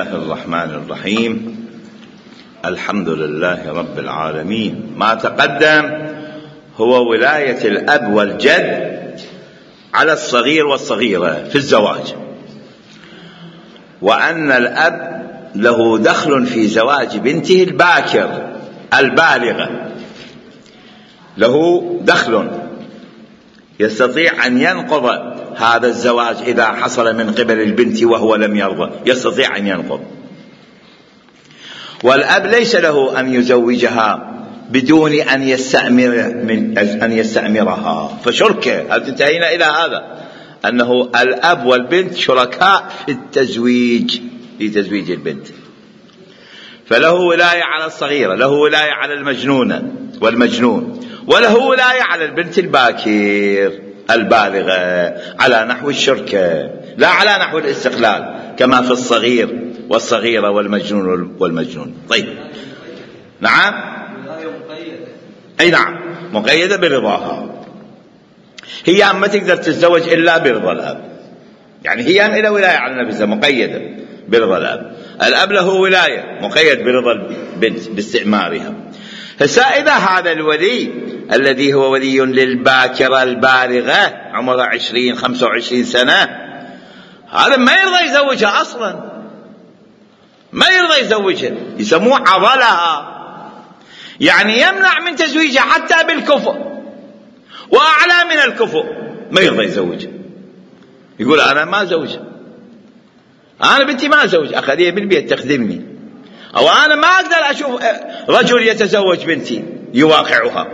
الله الرحمن الرحيم. الحمد لله رب العالمين. ما تقدم هو ولاية الأب والجد على الصغير والصغيرة في الزواج، وأن الأب له دخل في زواج بنته الباكر البالغة، له دخل يستطيع أن ينقض هذا الزواج إذا حصل من قبل البنت وهو لم يرضى، يستطيع أن ينقض. والأب ليس له أن يزوجها بدون أن يستأمرها، فشركة. هل انتهينا إلى هذا؟ أنه الأب والبنت شركاء في التزويج، في تزويج البنت، فله ولاية على الصغيرة، له ولاية على المجنونة والمجنون، وله ولاية على البنت الباكر البالغة على نحو الشركة، لا على نحو الاستقلال كما في الصغير والصغيرة والمجنون والمجنون. طيب، نعم، أي نعم، مقيدة برضاها. هي ما تقدر تتزوج إلا برضا الأب، يعني هي إلى ولاية على نفسها مقيدة برضا الأب. الأب له ولاية مقيد برضا البنت باستعمارها. إذا هذا الولي الذي هو ولي للباكرة البالغة عمرها 20-25 سنة، هذا ما يرضى يزوجها أصلا، ما يرضى يزوجها، يسموه عضلها، يعني يمنع من تزويجها حتى بالكفء وأعلى من الكفء، ما يرضى يزوجها، يقول أنا ما زوجها، أنا بنتي ما زوج، أخذيها بالبيت تخدمني، أو أنا ما أقدر أشوف رجل يتزوج بنتي يواقعها.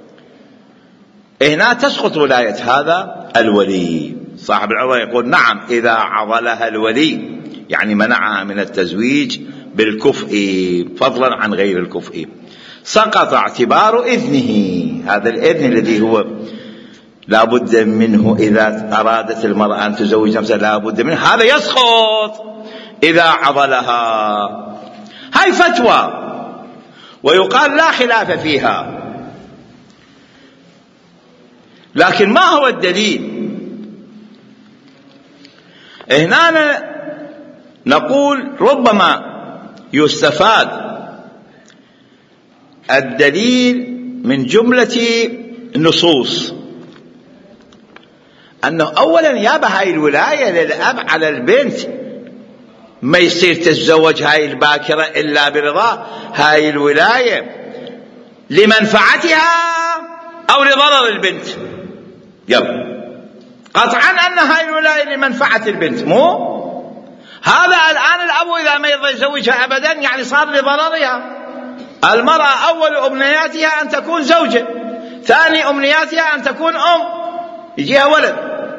هنا تسقط ولاية هذا الولي. صاحب العضلة يقول نعم، إذا عضلها الولي يعني منعها من التزويج بالكفء فضلا عن غير الكفء، سقط اعتبار إذنه. هذا الإذن الذي هو لا بد منه إذا أرادت المرأة أن تزوج نفسها، لا بد منه، هذا يسقط إذا عضلها. هاي فتوى ويقال لا خلاف فيها، لكن ما هو الدليل؟ هنا نقول ربما يستفاد الدليل من جملة النصوص، أنه أولا يابا هاي الولاية للأب على البنت، ما يصير تتزوج هاي الباكرة إلا برضا. هاي الولاية لمنفعتها أو لضرر البنت، يلا قطعا أن هاي الولاية لمنفعة البنت، مو هذا الآن الأب إذا ما يرضى يزوجها أبدا يعني صار لضررها. المرأة أول أمنياتها أن تكون زوجة، ثاني أمنياتها أن تكون أم، يجيها ولد،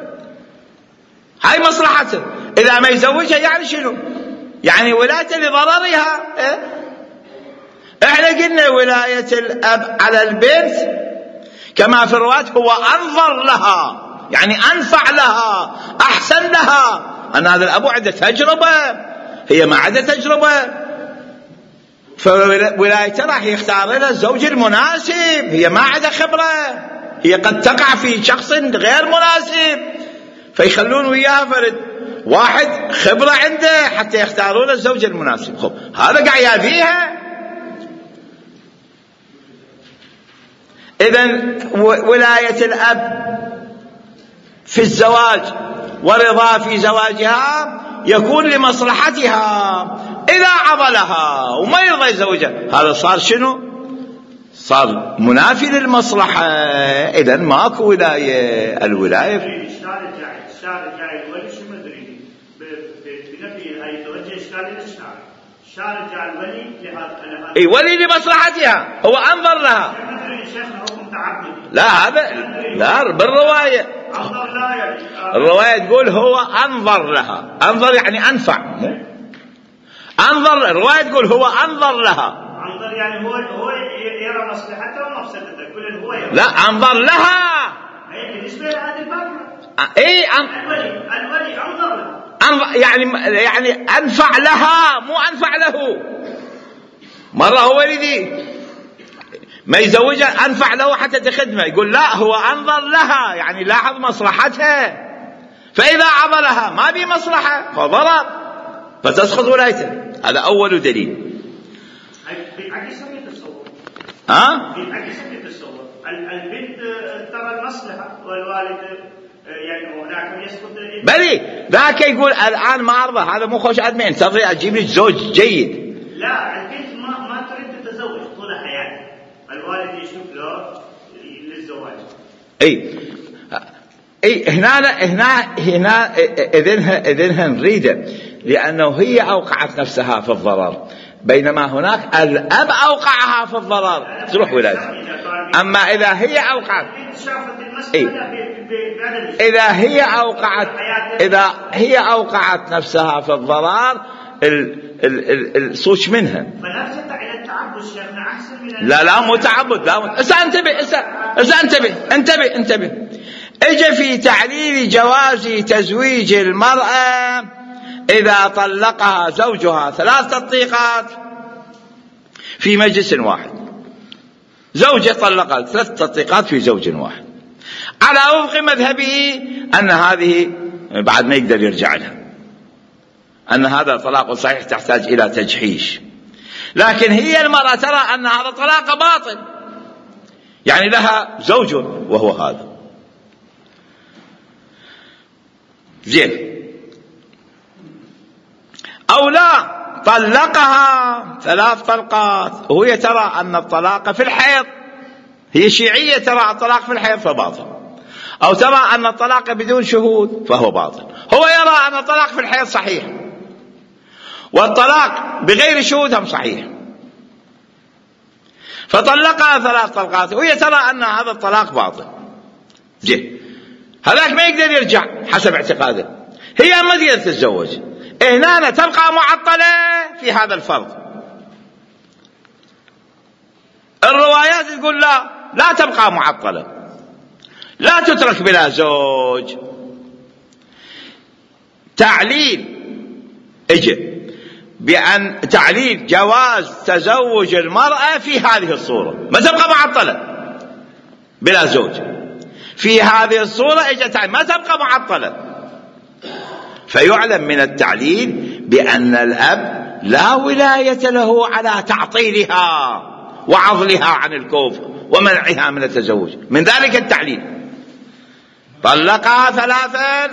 هاي مصلحته. إذا ما يزوجها يعني شنو؟ يعني ولاية لضررها. احنا قلنا ولاية الأب على البنت كما في الرواية هو أنظر لها، يعني أنفع لها، أحسن لها. أن هذا الأب عنده تجربة، هي ما عنده تجربة، فولايته راح يختار لها الزوج المناسب، هي ما عنده خبرة، هي قد تقع في شخص غير مناسب، فيخلون وياها فرد واحد خبرة عنده حتى يختارون له الزوج المناسب. خب هذا قاعد يأذيها. إذن ولاية الأب في الزواج ورضا في زواجها يكون لمصلحتها. إذا عضلها وما يرضى يزوجها، هذا صار شنو؟ صار منافي للمصلحة. إذن ماكو ولاية. الولاية الشارع جاي الولي شو مدري بنفي هاي توجه إشكالي للشارع. الشارع جاي الولي لهذا اي ولي لمصلحتها، هو أنظر لها. شيخنا حكم تعبدي. لا هذا لا بالرواية. أنظر لا يعني. الرواية تقول هو أنظر لها، أنظر يعني أنفع، أنظر. الرواية تقول هو أنظر لها. أنظر يعني هو يرى مصلحته ومفسدته، كل هو يرى. لا أنظر لها. بالنسبة لهذه الباب. اي الولي انظر له، يعني انفع لها مو انفع له. مره هو ولدي ما يزوجها انفع له حتى تخدمه، يقول لا هو انظر لها يعني لاحظ مصلحتها، فاذا عضلها ما بي مصلحه فضرر. فتسقط ولايته. هذا أول دليل. البنت ترى المصلحة والوالد يعني هناك يسقط. بلي ذاك يقول الآن ما أرضى، هذا مو خوش أدمي، انتظري أجيب لك زوج جيد. لا، البنت ما تريد تتزوج طول حياتها، الوالد يشوف له للزواج. اي هنا اذنها نريده، لانه هي اوقعت نفسها في الضرر، بينما هناك الاب اوقعها في الضرر تروح ولاده. اما اذا هي اوقعت نفسها في الضرر الصوش منها. لا مو تعبد. لا انتبه. اجى في تعليل جواز تزويج المرأة إذا طلقها زوجها 3 تطليقات في مجلس واحد. زوجة طلقها 3 تطليقات في زوج واحد، على وفق مذهبه أن هذه بعد ما يقدر يرجع لها، أن هذا طلاق صحيح تحتاج إلى تجحيش. لكن هي المرأة ترى أن هذا طلاق باطل، يعني لها زوج وهو هذا. زين، أو لا طلقها 3 طلقات وهي ترى أن الطلاق في الحيض، هي شيعية ترى الطلاق في الحيض فباطل، أو ترى أن الطلاق بدون شهود فهو باطل. هو يرى أن الطلاق في الحيض صحيح والطلاق بغير شهود هم صحيح، فطلقها 3 طلقات وهي ترى أن هذا الطلاق باطل. زين، هذاك ما يقدر يرجع حسب اعتقاده، هي ما تقدر تتزوج، هنا تبقى معطلة في هذا الفرض. الروايات تقول لا تبقى معطلة، لا تترك بلا زوج. تعليل اجى بأن تعليل جواز تزوج المرأة في هذه الصورة، ما تبقى معطلة بلا زوج. في هذه الصورة اجت ما تبقى معطلة، فيعلم من التعليل بأن الأب لا ولاية له على تعطيلها وعضلها عن الكفر ومنعها من التزوج. من ذلك التعليل طلقها 3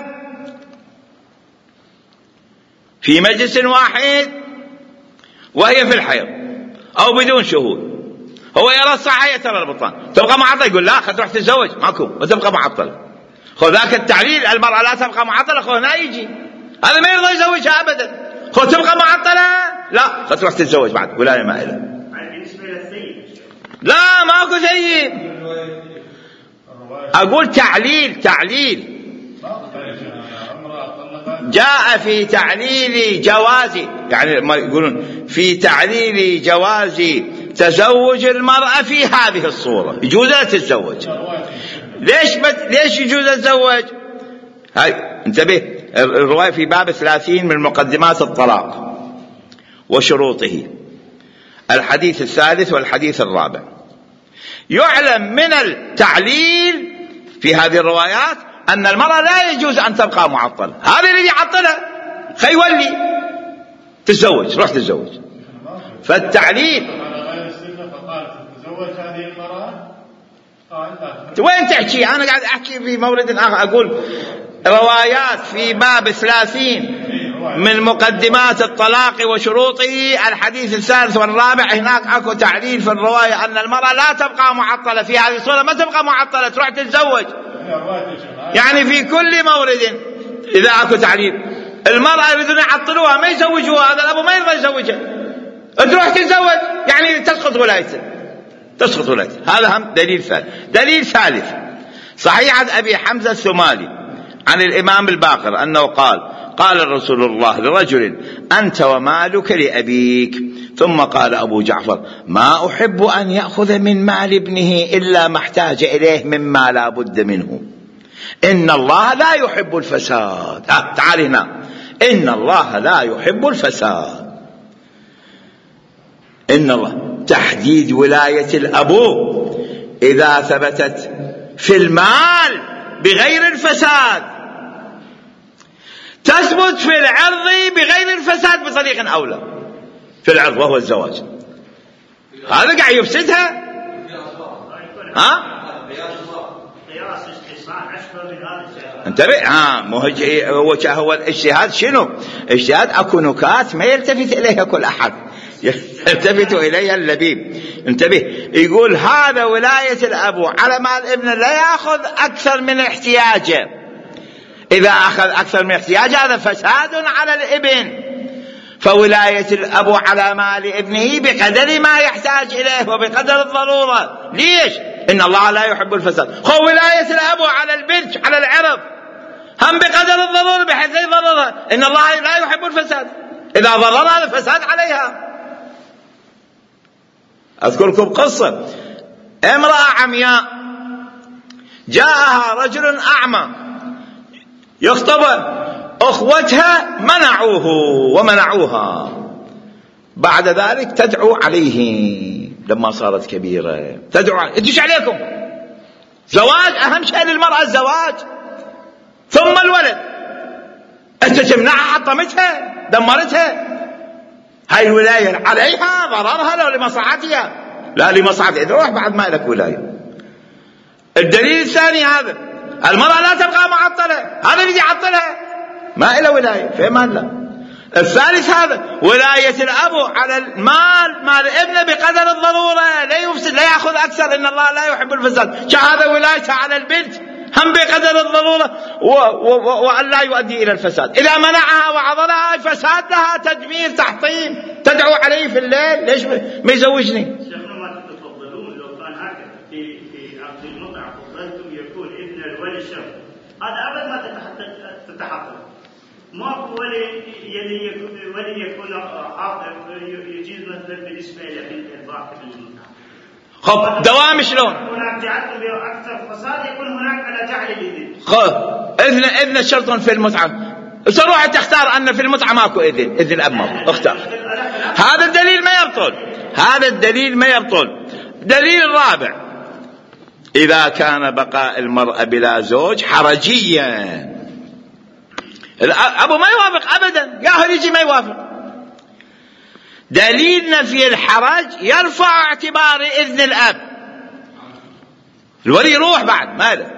في مجلس واحد وهي في الحيض أو بدون شهود. هو يرى الصحيح ترى البطلان، تبقى معطلة. يقول لا، خذ روح تتزوج ماكو، ما تبقى معطلة. خذ ذاك التعليل المرأة لا تبقى معطلة، خذ هنا يجي هذا ما يرضى يزوجها أبدا. خذ تبقى معطلة، لا خذ تروح تتزوج بعد ولاية مائلة. لا ماكو سيد، أقول تعليل جاء في تعليل جواز، يعني ما يقولون في تعليل جواز تزوج المرأة في هذه الصورة، يجوز لا تتزوج. ليش يجوز تتزوج؟ هاي انتبه، الرواية في باب 30 من مقدمات الطلاق وشروطه، الحديث 3 والحديث 4. يعلم من التعليل في هذه الروايات أن المرأة لا يجوز أن تبقى معطلة. هذا اللي يعطلها خيولي تتزوج، روح تتزوج. فالتعليل وين تحكي؟ أنا قاعد أحكي في مورد آخر، أقول روايات في باب 30 من مقدمات الطلاق وشروطه، الحديث 3 والرابع، هناك أكو تعليل في الرواية أن المرأة لا تبقى معطلة في هذه الصورة، ما تبقى معطلة تروح تتزوج. يعني في كل مورد إذا أكو تعليل المرأة يريدون يعطلوها ما يزوجوها، هذا الأبو ما يرضى يزوجها، تروح تتزوج، يعني تسقط ولايته. هذا هم دليل ثالث. دليل ثالث صحيح أبي حمزة الثمالي عن الإمام الباقر أنه قال رسول الله لرجل: أنت ومالك لأبيك. ثم قال أبو جعفر: ما أحب أن يأخذ من مال ابنه إلا ما احتاج إليه مما لا بد منه. إن الله لا يحب الفساد. تعال هنا، إن الله لا يحب الفساد. إن الله تحديد ولاية الأبو إذا ثبتت في المال بغير الفساد، تثبت في العرض بغير الفساد بطريق أولى في العرض وهو الزواج. هذا قاعد يفسدها. انتبه. هو الاجتهاد شنو؟ اجتهاد اكو نكات ما يلتفت اليها كل احد، يلتفت اليها اللبيب. انتبه. يقول هذا ولاية الأب على مال الابن لا يأخذ أكثر من احتياجه. إذا أخذ أكثر من احتياجه هذا فساد على الابن. فولاية الأب على مال ابنه بقدر ما يحتاج إليه وبقدر الضرورة. ليش؟ إن الله لا يحب الفساد. هو ولاية الأب على البنت على العرض هم بقدر الضرورة بحيث لا يضررها. إن الله لا يحب الفساد، إذا ضررها الفساد عليها. أذكركم قصة امرأة عمياء جاءها رجل أعمى يخطبها، أخوتها منعوه ومنعوها. بعد ذلك تدعو عليه لما صارت كبيرة، تدعو عليه. إيش عليكم؟ زواج أهم شيء للمرأة الزواج ثم الولد. أنت تمنعها، حطمتها، دمرتها. هاي الولاية عليها ضررها لو لمصلحتها؟ لا لمصلحتها. إذا روح بعد ما لك ولاية. الدليل الثاني هذا المرأة لا تبقى معطلة، هذا اللي يعطلها ما إلى ولاية في مال لا. الثالث هذا ولاية الأب على المال مال ابنه بقدر الضرورة، لا يفسد لا يأخذ أكثر. إن الله لا يحب الفساد. هذا ولايته على البنت هم بقدر الضرورة وأن لا يؤدي إلى الفساد. إذا منعها وعضلها فساد لها، تدمير، تحطيم. تدعو عليه في الليل ليش ما يزوجني؟ شيخنا ما تتفضلون لو كان هكذا في عقد المتعة فضلتم يكون ابن الولي شرط، هذا أبدا ما تتحقق. ماكو ولي يكون حاضر يجيز مثلا بالنسبة لبنت الباقي بالمتعة. خب دوام شلون؟ هناك جعلتم أكثر فساد يكون هناك على جعل الإذن. إذن شرط في المتعة. تروح تختار أن في المتعة ماكو إذن الأب ماكو، اختار. هذا الدليل ما يبطل. هذا الدليل ما يبطل. دليل الرابع إذا كان بقاء المرأة بلا زوج حرجيا. الأب ما يوافق أبدا، قاهر يجي ما يوافق. دليل نفي الحرج يرفع اعتبار إذن الأب. الولي يروح بعد ماذا؟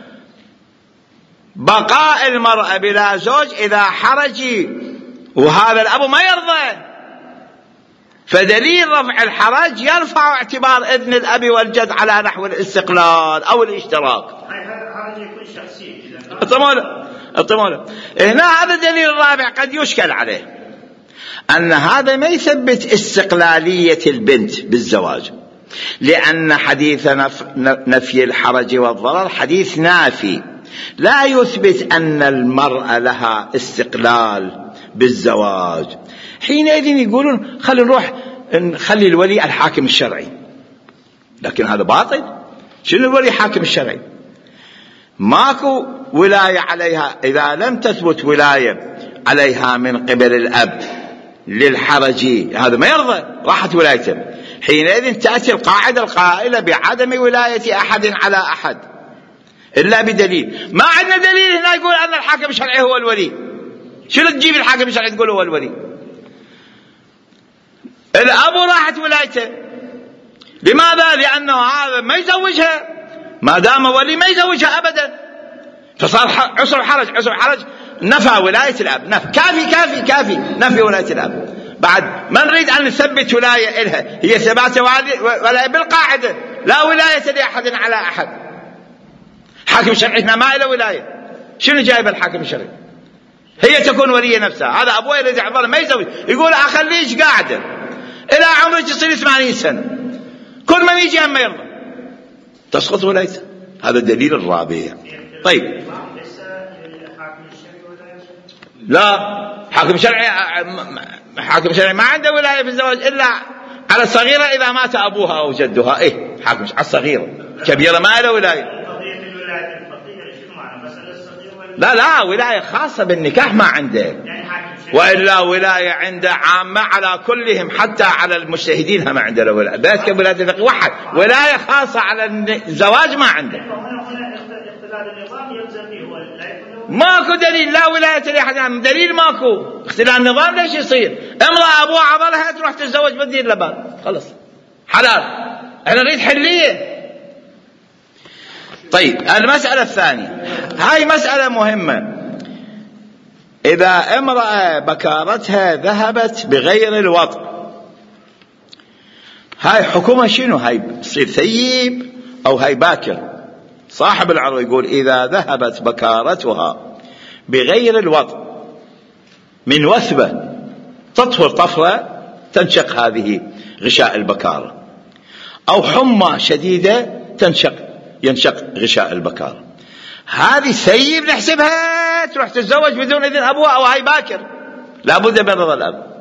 بقاء المرأة بلا زوج إذا حرجي وهذا الأب ما يرضى، فدليل رفع الحرج يرفع اعتبار إذن الأب والجد على نحو الاستقلال أو الاشتراك. هذا يكون شخصي. الطمولة. هنا هذا الدليل الرابع قد يشكل عليه، أن هذا ما يثبت استقلالية البنت بالزواج، لأن حديث نفي الحرج والضرر حديث نافي لا يثبت أن المرأة لها استقلال بالزواج. حينئذ يقولون خلي نروح نخلي الولي الحاكم الشرعي، لكن هذا باطل. شنو الولي حاكم الشرعي؟ ماكو ولاية عليها إذا لم تثبت ولاية عليها من قبل الأب للحرجي، هذا ما يرضى، راحت ولايته. حينئذ تأتي القاعدة القائلة بعدم ولاية أحد على أحد إلا بدليل. ما عندنا دليل هنا يقول أن الحاكم الشرعي هو الولي. شنو تجيب الحاكم الشرعي تقول هو الولي؟ الأب راحت ولايته. لماذا؟ لأنه هذا ما يزوجها، ما دام ولي ما يزوجها أبدا، فصار عسر حرج نفى ولاية الأب. كافي نفي ولاية الأب. بعد ما نريد أن نثبت ولاية إلها، هي ثبات ولاية بالقاعدة، لا ولاية لأحد على أحد. حاكم شرعي ما له ولاية. شنو جايب الحاكم الشرعي؟ هي تكون ولية نفسها. هذا أبوه يريد يحضر ما يزوج، يقول أخليش قاعدة إلى عمرك تصير 80 سنة، كل من يجي ما يرضى، تسقط ولايته. هذا الدليل الرابع. طيب لا، حاكم شرعي ما عنده ولاية في الزواج إلا على الصغيرة إذا مات أبوها أو جدها. حاكم على الصغيرة، كبيرة ما له ولاية. لا ولاية خاصة بالنكاح ما عنده، وإلا ولاية عنده عامة على كلهم، حتى على المجتهدين ما عنده ولاية. بس كولاية الفقيه واحد، ولاية خاصة على الزواج ما عنده. ماكو دليل، لا ولاية لأحد، دليل ماكو، اختلال نظام ليش يصير؟ امرأة أبوها عضلها تروح تتزوج بدير لبان، خلص حلال، احنا نريد حلية. طيب المسألة الثانية، هاي مسألة مهمة، إذا امرأة بكارتها ذهبت بغير الوطء، هاي حكمها شنو؟ هاي تصير ثيب أو هاي باكر؟ صاحب العروة يقول إذا ذهبت بكارتها بغير الوطء من وثبة تطهر طفرة تنشق هذه غشاء البكارة، أو حمى شديدة ينشق غشاء البكارة، هذه ثيب نحسبها تروح تتزوج بدون إذن أبوها، أو هاي باكر لابد من رضا الأب.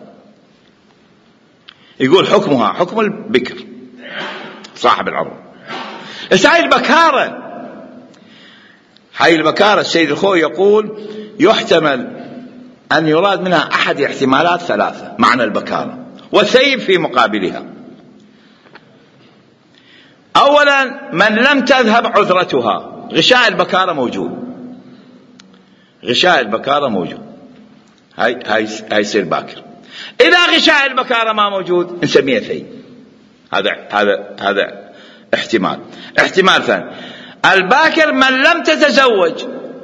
يقول حكمها حكم البكر صاحب العروة. هاي البكارة، هاي البكارة السيد الخوي يقول يحتمل أن يراد منها أحد احتمالات ثلاثة معنى البكارة، والثيب في مقابلها. أولا من لم تذهب عذرتها، غشاء البكارة موجود، غشاء البكارة موجود، هاي يصير باكر. إذا غشاء البكارة ما موجود نسميه ثيب. هذا احتمال. احتمال ثاني، الباكر من لم تتزوج،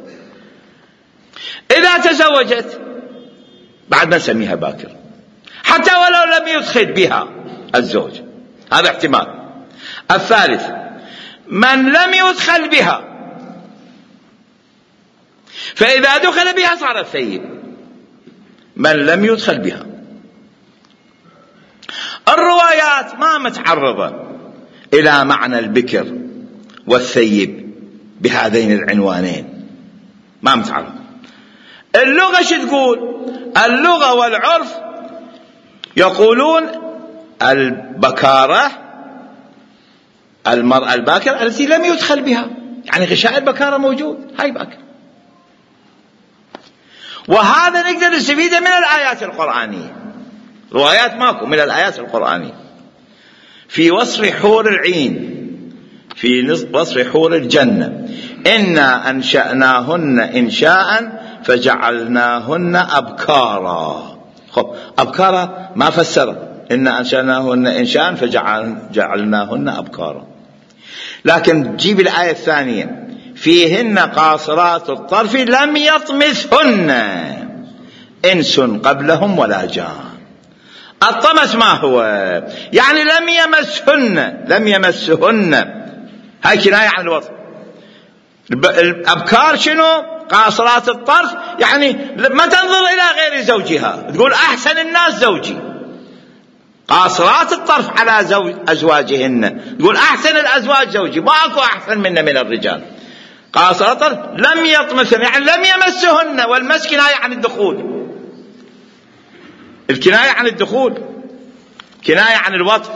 إذا تزوجت بعد ما نسميها باكر حتى ولو لم يدخل بها الزوج، هذا احتمال. الثالث من لم يدخل بها، فإذا دخل بها صارت ثيب، من لم يدخل بها. الروايات ما متعرضة إلى معنى البكر والثيب بهذين العنوانين، ما متعرض. اللغة شو تقول؟ اللغة والعرف يقولون البكارة المرأة الباكرة التي لم يدخل بها، يعني غشاء البكارة موجود، هاي باكر. وهذا نقدر نستفيده من الآيات القرآنية، روايات ماكو، من الآيات القرآنية في وصف حور العين، في وصف حور الجنة، إنا أنشأناهن إنشاء فجعلناهن أبكارا. خب أبكارا ما فسر، إنا أنشأناهن إنشاء فجعلناهن أبكارا. لكن جيب الآية الثانية، فيهن قاصرات الطرف لم يطمثهن إنس قبلهم ولا جان. الطمس ما هو؟ يعني لم يمسهن، هاي كناية عن الوطن. الأبكار شنو؟ قاصرات الطرف، يعني ما تنظر إلى غير زوجها، تقول أحسن الناس زوجي. قاصرات الطرف على أزواجهن، تقول أحسن الأزواج زوجي، ما أكو أحسن منا من الرجال. قاصرات الطرف لم يطمثن، يعني لم يمسهن، والمس كناية عن الدخول، الكناية عن الدخول كناية عن الوطن.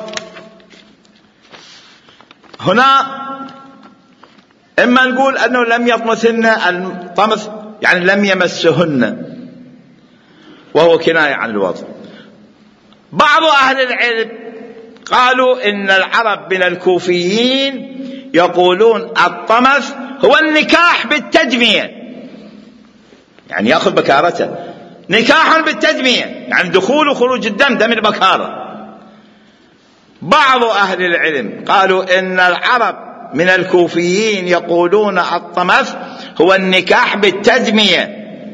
هنا إما نقول أنه لم يطمثن، الطمث يعني لم يمسهن، وهو كناية عن الوطن. بعض أهل العلم قالوا إن العرب من الكوفيين يقولون الطمث هو النكاح بالتدمية، يعني يأخذ بكارته، نكاح بالتدمية يعني دخول وخروج الدم، دم البكارة. بعض أهل العلم قالوا إن العرب من الكوفيين يقولون الطمث هو النكاح بالتدمية،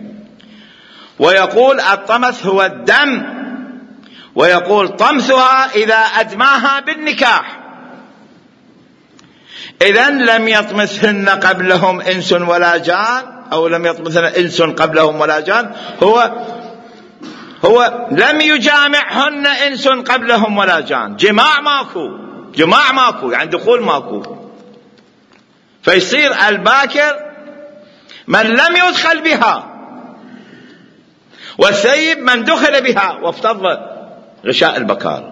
ويقول الطمث هو الدم، ويقول طمثها إذا أدماها بالنكاح. إذن لم يطمثهن قبلهم إنس ولا جان، أو لم يطمثن إنس قبلهم ولا جان، هو لم يجامعهن إنس قبلهم ولا جان، جماع ماكو، يعني دخول ماكو. فيصير الباكر من لم يدخل بها، والثيب من دخل بها وافتض غشاء البكار.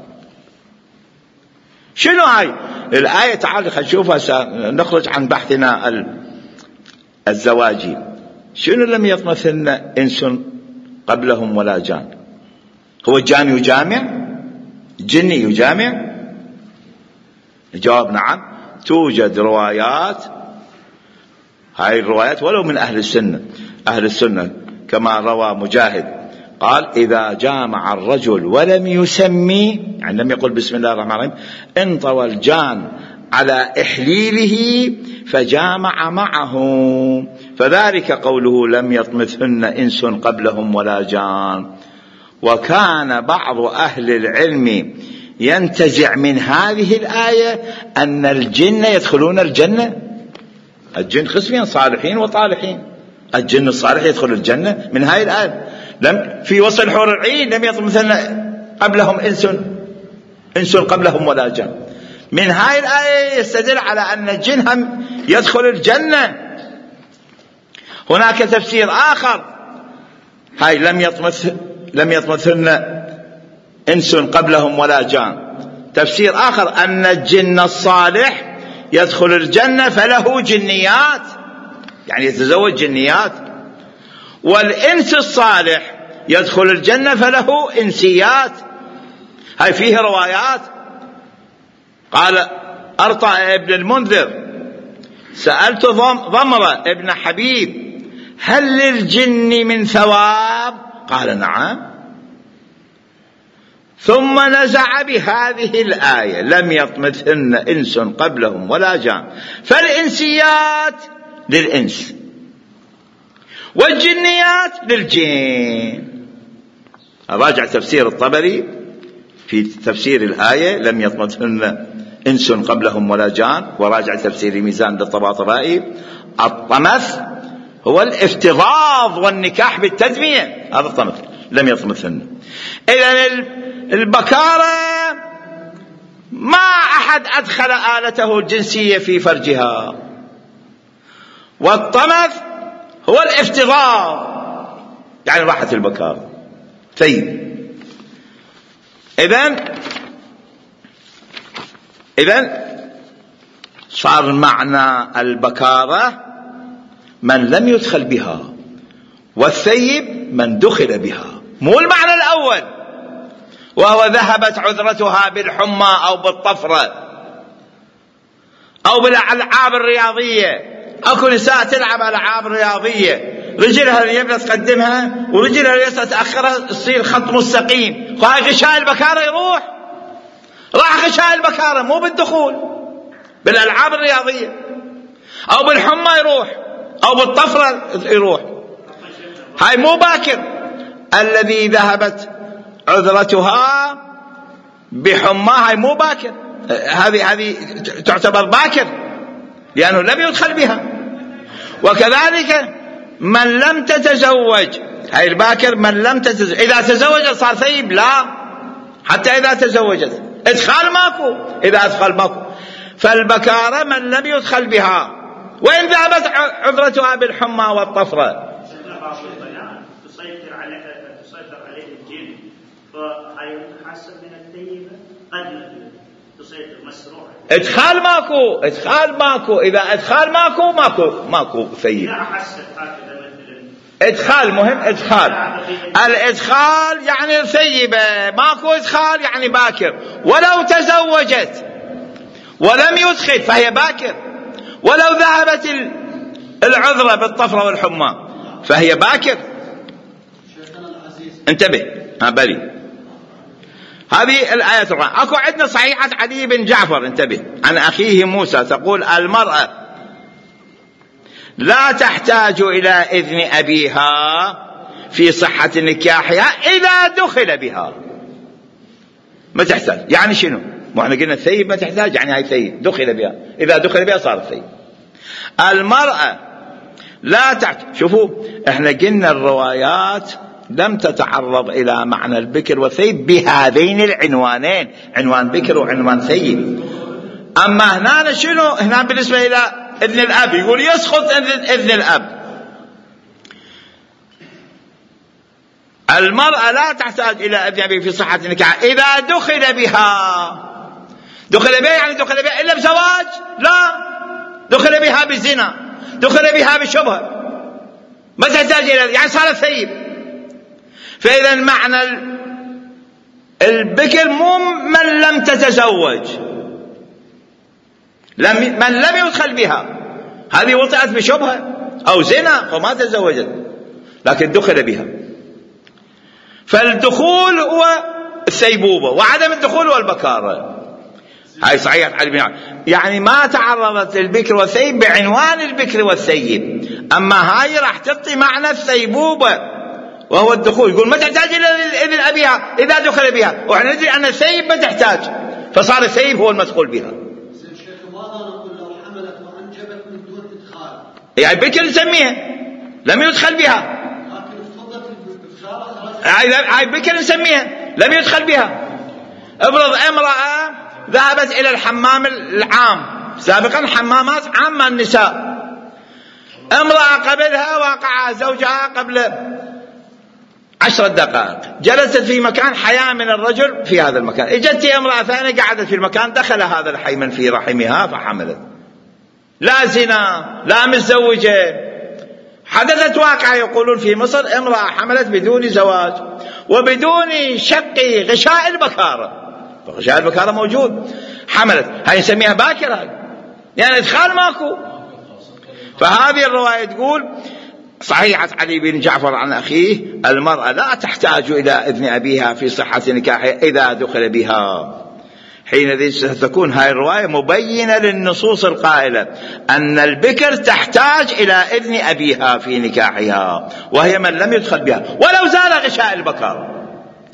شنو هاي الآية؟ تعال خلينا نشوفها، نخرج عن بحثنا الزواجي. شنو لم يطمثن إنس قبلهم ولا جان؟ هو الجان يجامع؟ جني يجامع؟ الجواب نعم. توجد روايات، هاي الروايات ولو من أهل السنة، أهل السنة كما روى مجاهد قال: إذا جامع الرجل ولم يسمي، يعني لم يقل بسم الله الرحمن الرحيم، انطوى الجان على إحليله فجامع معه، فذلك قوله: لم يطمثهن إنس قبلهم ولا جان. وكان بعض أهل العلم ينتزع من هذه الآية أن الجن يدخلون الجنة. الجن قسمين: صالحين وطالحين. الجن الصالح يدخل الجنة من هذه الآية. لم في وصف الحور العين لم يطمثن قبلهم إنس قبلهم ولا جان. من هذه الآية يستدل على أن الجن هم يدخل الجنة. هناك تفسير آخر: هاي لم يطمثن إنس قبلهم ولا جان. تفسير آخر أن الجن الصالح يدخل الجنة فله جنيات، يعني يتزوج جنيات، والإنس الصالح يدخل الجنة فله إنسيات. هاي فيه روايات. قال أرطى ابن المنذر: سألت ضمرة ابن حبيب: هل للجن من ثواب؟ قال: نعم. ثم نزع بهذه الآية: لم يطمثن إنس قبلهم ولا جان، فالإنسيات للإنس والجنيات للجن. راجع تفسير الطبري في تفسير الآية: لم يطمثن إنس قبلهم ولا جان، وراجع تفسير ميزان للطباطبائي: الطمث هو الافتضاض والنكاح بالتدمية، هذا الطمث، لم يطمثن. إذن البكارة ما أحد أدخل آلته الجنسية في فرجها، والطمث هو الافتضاض، يعني راحة البكارة. طيب، إذن صار معنى البكارة من لم يدخل بها، والثيب من دخل بها، مو المعنى الأول وهو ذهبت عذرتها بالحمى أو بالطفرة أو بالألعاب الرياضية. أكو نساء تلعب ألعاب رياضية، رجلها اليمنى تقدمها ورجلها اليسرى تأخرها، تصير خط مستقيم، فهاي غشاء البكارة يروح. راح غشاء البكارة مو بالدخول، بالألعاب الرياضية، أو بالحمى يروح، أو بالطفرة يروح. هاي مو باكر. الذي ذهبت عذرتها بحمى هاي مو باكر، هذه تعتبر باكر لأنه لم يدخل بها. وكذلك من لم تتزوج، هاي الباكر من لم تتزوج، إذا تزوجت صار ثيب؟ لا، حتى إذا تزوجت إدخال ماكو، إذا أدخل ماكو. فالبكارة من لم يدخل بها، وإن ذهبت عذرتها بالحمى والطفرة. تسيطر عليه الجن، فحسب من الثيبة قد تسيطر مسروعة. إدخال ماكو، إذا إدخال ماكو ثيب. لا حسب هكذا مثلا. إدخال مهم، الإدخال يعني ثيبة، ماكو إدخال يعني باكر. ولو تزوجت ولم يدخل فهي باكر، ولو ذهبت العذرة بالطفرة والحمى فهي باكر. انتبه، بلي هذه الآية الرابعة. أكو عندنا صحيحة علي بن جعفر، انتبه، عن أخيه موسى تقول: المرأة لا تحتاج إلى إذن أبيها في صحة نكاحها إذا دخل بها. ما تحتاج، يعني شنو؟ احنا قلنا الثيب ما تحتاج، يعني هاي ثيب دخل بها، إذا دخل بها صارت ثيب. المرأة لا تحتاج. شوفوا، احنا قلنا الروايات لم تتعرض إلى معنى البكر والثيب بهذين العنوانين، عنوان بكر وعنوان ثيب. أما هنا شنو؟ هنا بالنسبة إلى إذن الأب يقول يسقط إذن الأب. المرأة لا تحتاج إلى إذن أبيه في صحة النكاح إذا دخل بها. دخل بها يعني دخل بها إلا بزواج؟ لا، دخل بها بالزنا، دخل بها بالشبهة، ما تحتاج إلى، يعني صارت ثيب. فإذا معنى البكر مو من لم تتزوج، من لم يدخل بها، هذه وطئت بشبهة أو زنا فما تزوجت، لكن دخل بها. فالدخول هو الثيبوبة وعدم الدخول هو البكارة. هاي صحيح علي بن يعني ما تعرضت للبكر والثيب بعنوان البكر والثيب، أما هاي راح تعطي معنى الثيبوبة وهو الدخول. يقول ما تحتاج إلى إذن أبيها إذا دخل بها، وإحنا ندري أن الثيب ما تحتاج، فصار الثيب هو المدخول بها. يعني بكر نسميها لم يدخل بها، هاي بكر نسميها لم يدخل بها. افرض امرأة ذهبت إلى الحمام العام، سابقا حمامات عامة النساء، امرأة قبلها وقع زوجها قبل 10 دقائق، جلست في مكان حياة من الرجل في هذا المكان، اجت امرأة ثانية قعدت في المكان، دخل هذا الحيمن في رحمها فحملت. لا زنا لا متزوجة، حدثت واقعة يقولون في مصر امرأة حملت بدون زواج وبدون شق غشاء البكارة، غشاء البكارة موجود، حملت، هاي نسميها باكرة يعني ادخال ماكو. فهذه الرواية تقول صحيحة علي بن جعفر عن أخيه المرأة لا تحتاج إلى إذن أبيها في صحة نكاحها إذا دخل بها. حينئذ ستكون هاي الرواية مبينة للنصوص القائلة أن البكر تحتاج إلى إذن أبيها في نكاحها، وهي من لم يدخل بها ولو زال غشاء البكارة،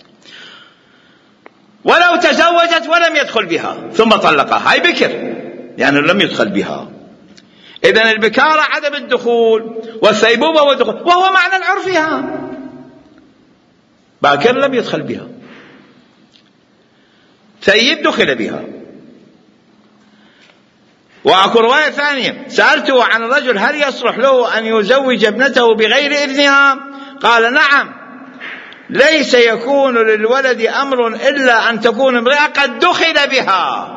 ولو تزوجت ولم يدخل بها ثم طلقها، هاي بكر يعني لم يدخل بها. إذن البكارة عدم الدخول والثيبوبة والدخول، وهو معنى العرفها، باكر لم يدخل بها، ثيب دخل بها. وأكو رواية ثانية سألته عن الرجل هل يصلح له أن يزوج ابنته بغير إذنها؟ قال نعم، ليس يكون للولد أمر إلا أن تكون امرأة قد دخل بها.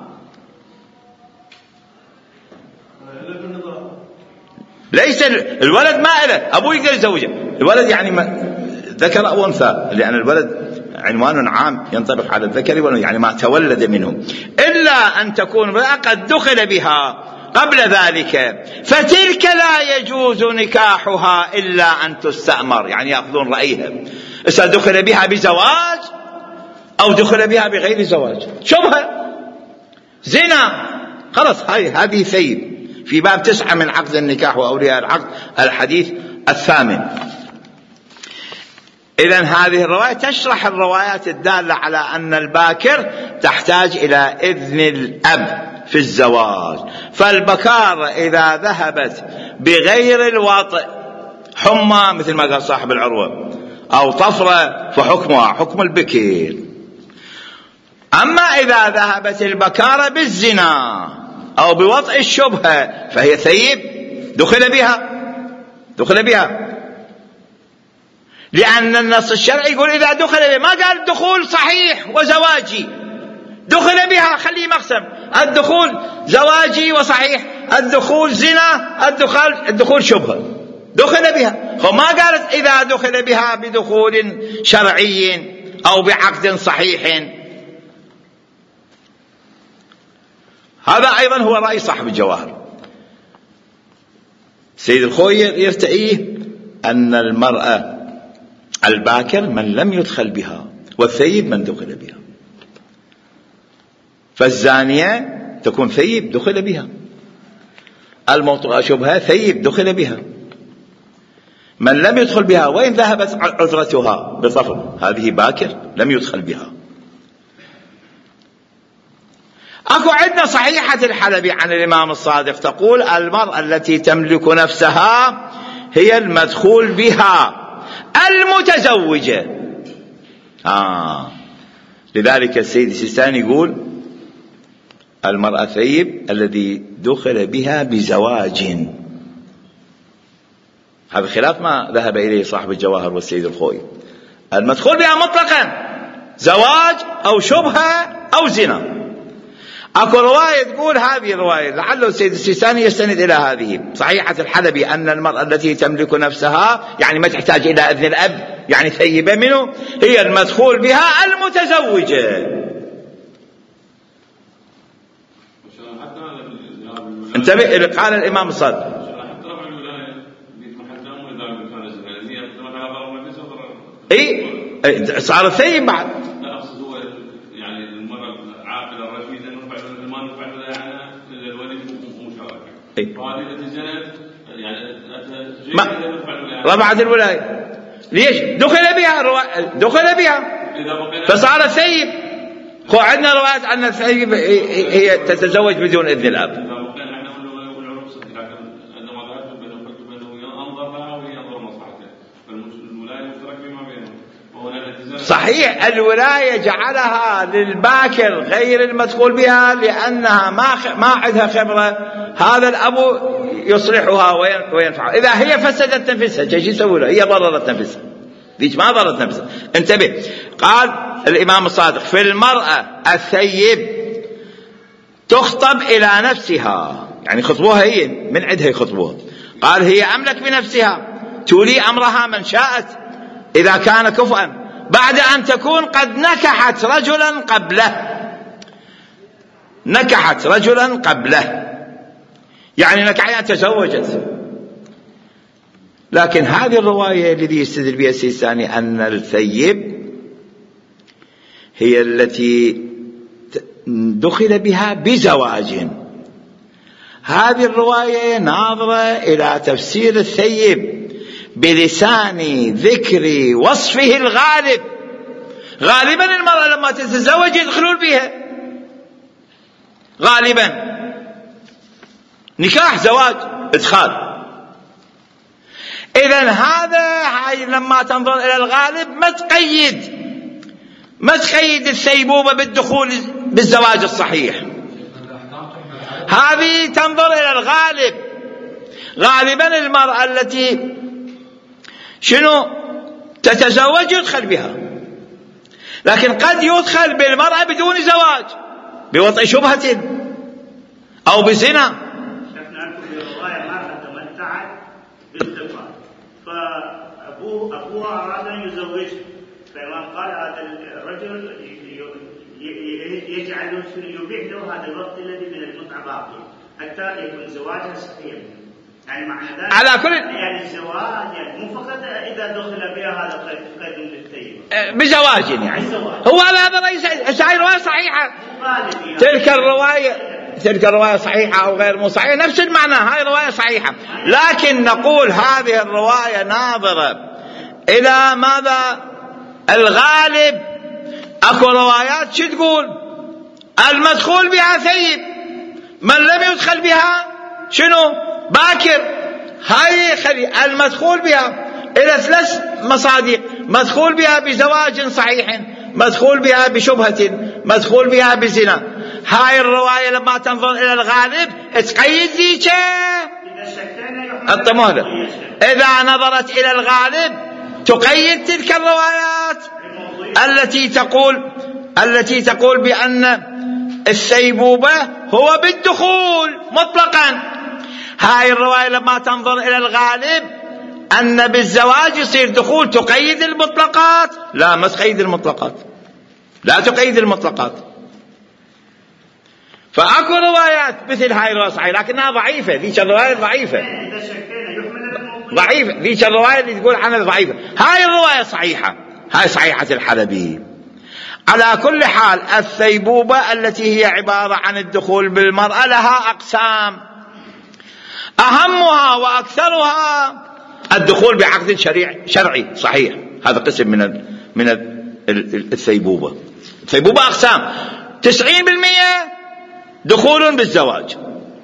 ليس الولد ما له أبوه يقدر يزوجه، الولد يعني ذكر أو أنثى، لأن الولد عنوان عام ينطبق على الذكر يعني ما تولد منه، إلا أن تكون امرأة قد دخل بها قبل ذلك، فتلك لا يجوز نكاحها إلا أن تستأمر، يعني يأخذون رأيها، إذا دخل بها بزواج أو دخل بها بغير زواج، شبهة زنا، خلص هذه ثيب. في باب 9 من عقد النكاح وأولياء العقد الحديث 8. إذن هذه الرواية تشرح الروايات الدالة على أن الباكر تحتاج إلى إذن الأب في الزواج. فالبكار إذا ذهبت بغير الوطء حمى مثل ما قال صاحب العروة أو طفرة فحكمها حكم البكر. أما إذا ذهبت البكارة بالزنا أو بوطء الشبهة فهي ثيب دخل بها، لأن النص الشرعي يقول إذا دخل بها، ما قال الدخول صحيح وزواجي، دخل بها خليه مقسم، الدخول زواجي وصحيح، الدخول زنا، الدخول شبهة، دخل بها. فما قالت إذا دخل بها بدخول شرعي أو بعقد صحيح. هذا أيضا هو رأي صاحب الجواهر. سيد الخوي يرتئيه أن المرأة الباكر من لم يدخل بها، والثيب من دخل بها. فالزانية تكون ثيب دخل بها، الموطئة شبهة ثيب دخل بها. من لم يدخل بها وإن ذهبت عذرتها بطفل هذه باكر لم يدخل بها. أكو عندنا صحيحة الحلبي عن الإمام الصادق تقول المرأة التي تملك نفسها هي المدخول بها المتزوجة. لذلك السيد السيستاني يقول المرأة ثيب الذي دخل بها بزواج. هذا خلاف ما ذهب إليه صاحب الجواهر والسيد الخوي. المدخول بها مطلقا زواج أو شبهة أو زنا. أكو رواية تقول هذه الرواية لعله السيد السيستاني يستند إلى هذه صحيحة الحلبي أن المرأة التي تملك نفسها يعني ما تحتاج إلى إذن الأب يعني ثيبة منه هي المدخول بها المتزوجة. انتبه قال الإمام الصادق صار الثيب بعد. لا أقصد هو يعني المرة العاقلة الرشيدة ما نرفع الولاية عنها إلا الولد مشاركة. وهذه التي زنت يعني رفعت الولاية. ليش؟ دخل بها فصار الثيب. عندنا روايات أن الثيب هي تتزوج بدون إذن الأب. صحيح الولاية جعلها للباكر غير المدخول بها لأنها ما عندها خبرة. هذا الأب يصلحها وينفعها. إذا هي فسدت نفسها ايش يسوي له؟ هي ضررت نفسها، ليش ما ضررت نفسها؟ انتبه. قال الإمام الصادق في المرأة الثيب تخطب إلى نفسها، يعني خطبوها هي من عندها يخطبوها. قال هي أملك بنفسها تولي أمرها من شاءت إذا كان كفءا بعد أن تكون قد نكحت رجلا قبله، يعني نكحت تزوجت. لكن هذه الرواية الذي يستدل بها السيستاني أن الثيب هي التي دخل بها بزواج، هذه الرواية ناظرة إلى تفسير الثيب بلسان ذكر وصفه الغالب. غالبا المرأة لما تتزوج يدخلون بها، غالبا نكاح زواج إدخال. إذن هاي لما تنظر إلى الغالب ما تقيد الثيبوبة بالدخول بالزواج الصحيح. هذه تنظر إلى الغالب. غالبا المرأة التي تتزوج يدخل بها، لكن قد يدخل بالمرأة بدون زواج بوضع شبهة أو بزنا. شفنا أنكم في الرواية ما تمتعت بالدفاع، فأبوها أراد أن يزوجها، فالإمام قال هذا الرجل يجعل يبيع له هذا الوقت الذي من المتعة باقي حتى يكون زواجها صحيحا. يعني معنى ذلك على كل يعني الزواج يعني مو فقط إذا دخل بها هذا قيد للثيب بزواج، يعني هو هذا رئيس. هاي رواية صحيحة. تلك الرواية صحيحة أو غير مو صحيحة نفس المعنى. هاي رواية صحيحة، لكن نقول هذه الرواية ناظرة إلى ماذا؟ الغالب. أكو روايات شو تقول؟ المدخول بها ثيب، من لم يدخل بها باكر. هاي خلي المدخول بها إلى 3 مصادق: مدخول بها بزواج صحيح، مدخول بها بشبهة، مدخول بها بزنا. هاي الرواية لما تنظر إلى الغالب تقيد ذيك الطموذة. إذا نظرت إلى الغالب تقيد تلك الروايات التي تقول بأن الثيبوبة هو بالدخول مطلقا. هاي الرواية لما تنظر إلى الغالب أن بالزواج يصير دخول تقيد المطلقات. لا، ما تقيد المطلقات، لا تقيد المطلقات. فأكو روايات مثل هاي الرواية صحيحة لكنها ضعيفة. ذيك الرواية ضعيفة، ذيك الرواية اللي تقول عنها ضعيفة. هاي الرواية صحيحة، هاي صحيحة الحلبي. على كل حال الثيبوبة التي هي عبارة عن الدخول بالمرأة لها أقسام، أهمها وأكثرها الدخول بعقد شرعي صحيح. هذا قسم من الثيبوبة. الثيبوبة أقسام: 90% دخول بالزواج،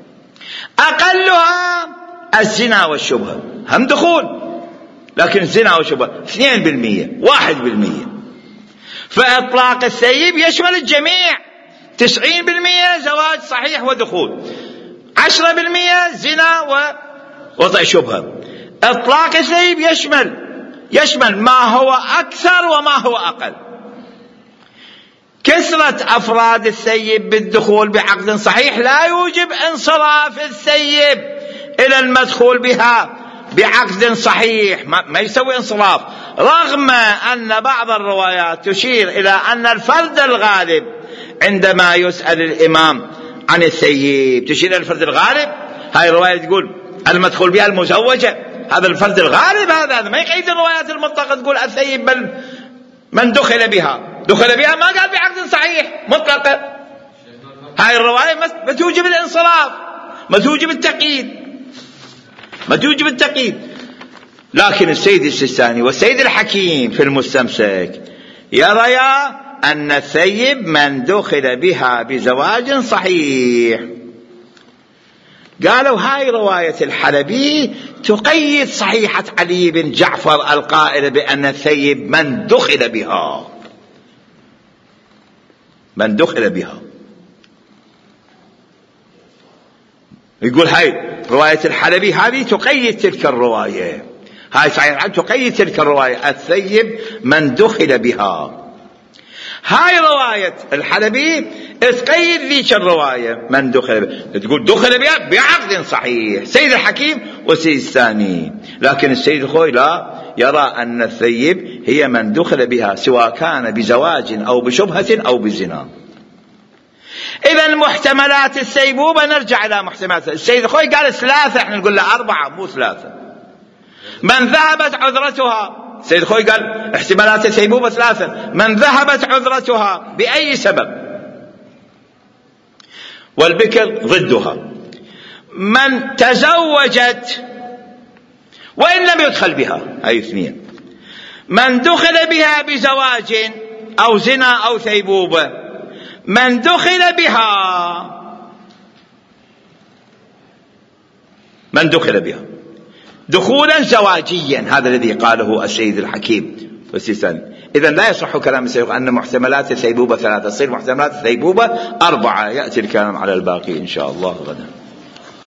أقلها الزنا والشبهة، هم دخول لكن الزنا والشبهة 2%، 1%. فإطلاق الثيب يشمل الجميع: 90% زواج صحيح ودخول، 10% زنا ووضع شبهة. إطلاق الثيب يشمل ما هو أكثر وما هو أقل. كثرة أفراد الثيب بالدخول بعقد صحيح لا يوجب انصراف الثيب إلى المدخول بها بعقد صحيح، ما يسوي انصراف، رغم أن بعض الروايات تشير إلى أن الفرد الغالب عندما يسأل الإمام عن الثيب تشير إلى الفرد الغالب. هاي الرواية تقول المدخول بها المزوجة، هذا الفرد الغالب، هذا ما يقيد الروايات المطلقة تقول الثيب من دخل بها ما قال بعقد صحيح مطلقة. هاي الرواية ما توجب الانصراف، ما توجب التقييد. لكن السيد السيستاني والسيد الحكيم في المستمسك يريا أن الثيب من دخل بها بزواج صحيح. قالوا هاي رواية الحلبي تقيد صحيحة علي بن جعفر القائل بأن الثيب من دخل بها. يقول هاي رواية الحلبي هذه تقيد تلك الرواية، هاي صحيحة تقيد تلك الرواية الثيب من دخل بها. هاي رواية الحلبي تقيد ذيك الرواية من دخل بها، تقول دخل بها بعقد صحيح، سيد الحكيم والسيد الثاني. لكن السيد الخوي لا، يرى أن الثيب هي من دخل بها سواء كان بزواج أو بشبهة أو بزنا. إذا محتملات الثيبوبة نرجع إلى محتملات السيد الخوي قال 3، احنا نقول له 4 مو 3. من ذهبت عذرتها، السيد الخوي قال احتمالات الثيبوبة 3، من ذهبت عذرتها بأي سبب، والبكر ضدها، من تزوجت وإن لم يدخل بها، هاي 2، من دخل بها بزواج أو زنا أو ثيبوبة، من دخل بها دخولا زواجيا، هذا الذي قاله السيد الحكيم والسيستاني. إذن لا يصح كلام السيد أن محتملات الثيبوبة 3، تصير محتملات الثيبوبة 4. يأتي الكلام على الباقي إن شاء الله غدا.